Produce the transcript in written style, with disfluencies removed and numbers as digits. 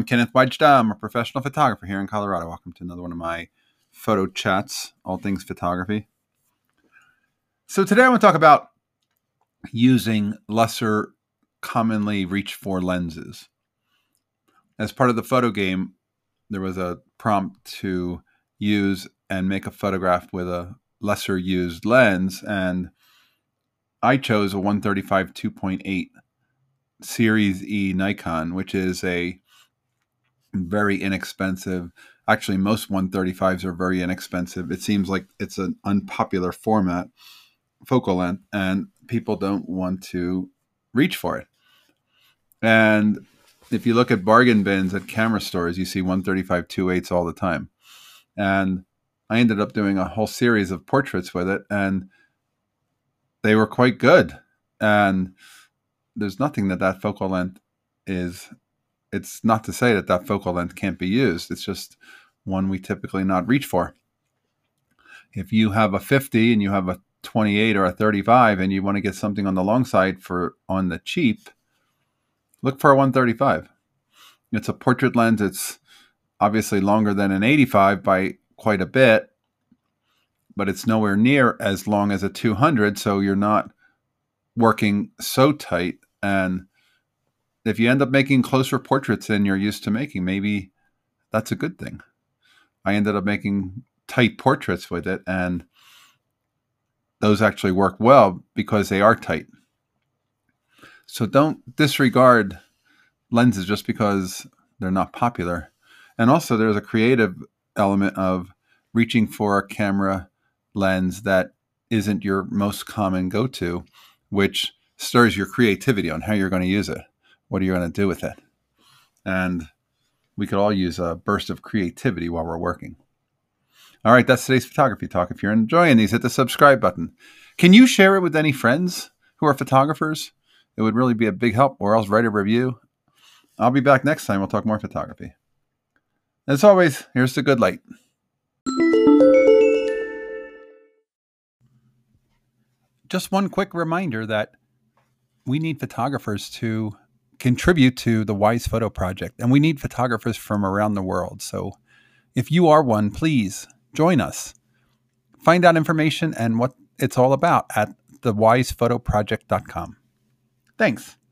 Kenneth Weidstad. I'm a professional photographer here in Colorado. Welcome to another one of my photo chats, all things photography. So today I want to talk about using lesser commonly reached for lenses. As part of the photo game, there was a prompt to use and make a photograph with a lesser used lens, and I chose a 135 2.8 Series E Nikon, which is a very inexpensive. Actually, most 135s are very inexpensive. It seems like it's an unpopular format, focal length, and people don't want to reach for it. And if you look at bargain bins at camera stores, you see 135 2.8s all the time. And I ended up doing a whole series of portraits with it, and they were quite good. And there's nothing that focal length is. It's not to say that focal length can't be used. It's just one we typically not reach for. If you have a 50 and you have a 28 or a 35 and you want to get something on the long side for on the cheap, look for a 135. It's a portrait lens. It's obviously longer than an 85 by quite a bit, but it's nowhere near as long as a 200, so you're not working so tight. And if you end up making closer portraits than you're used to making, maybe that's a good thing. I ended up making tight portraits with it, and those actually work well because they are tight. So don't disregard lenses just because they're not popular. And also there's a creative element of reaching for a camera lens that isn't your most common go-to, which stirs your creativity on how you're going to use it. What are you going to do with it? And we could all use a burst of creativity while we're working. All right, that's today's photography talk. If you're enjoying these, hit the subscribe button. Can you share it with any friends who are photographers? It would really be a big help, or else write a review. I'll be back next time. We'll talk more photography. As always, here's the good light. Just one quick reminder that we need photographers to contribute to the Wise Photo Project, and we need photographers from around the world. So if you are one, please join us. Find out information and what it's all about at thewisephotoproject.com. Thanks.